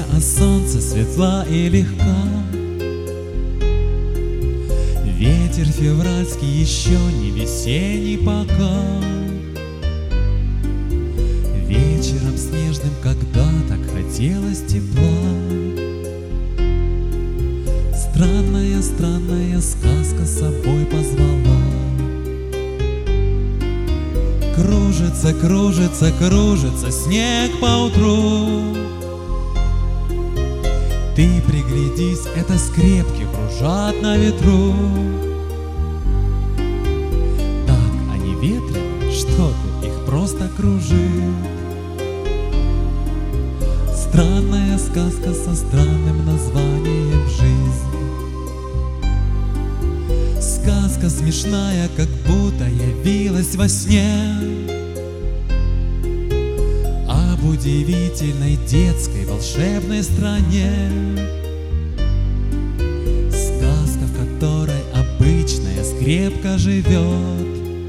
Песня о солнце светла и легка. Ветер февральский еще не весенний пока. Вечером снежным, когда так хотелось тепла. Странная, странная сказка с собой позвала. Кружится, кружится, кружится снег поутру. Ты приглядись, это скрепки кружат на ветру. Так они ветрены, что ты, их просто кружит. Странная сказка со странным названием «Жизнь». Сказка смешная, как будто явилась во сне, об удивительной детской волшебной стране. Сказка, в которой обычная скрепка живет,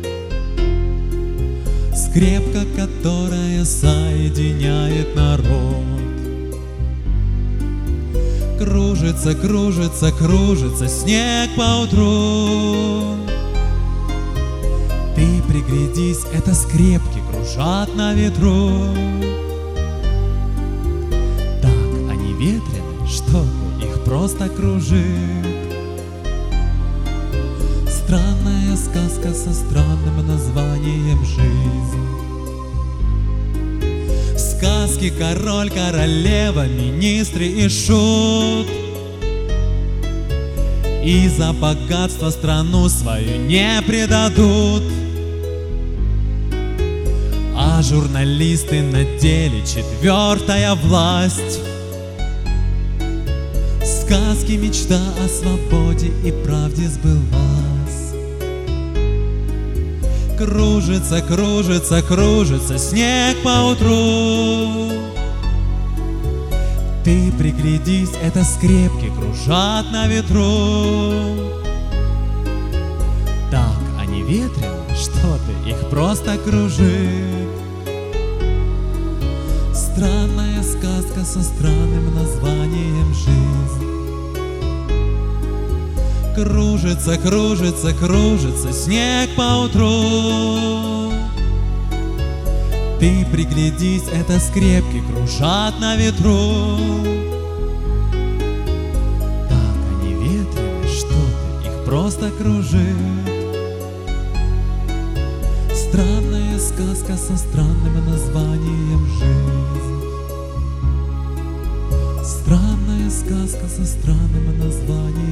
скрепка, которая соединяет народ. Кружится, кружится, кружится снег поутру. Ты приглядись, это скрепки кружат на ветру. Так они ветрены, что их просто кружит. Странная сказка со странным названием «Жизнь». В сказке король, королева, министры и шут и за богатство страну свою не предадут. А журналисты на деле четвертая власть. В сказке мечта о свободе и правде сбылась. Кружится, кружится, кружится снег поутру. Ты приглядись, это скрепки кружат на ветру. Так они ветрены, что ты, их просто кружит. Странная сказка со странным названием «Жизнь». Кружится, кружится, кружится снег поутру. Ты приглядись, это скрепки кружат на ветру. Так они ветрены, что ты, их просто кружит. Странная сказка со странным названием «Жизнь». Странная сказка со странным названием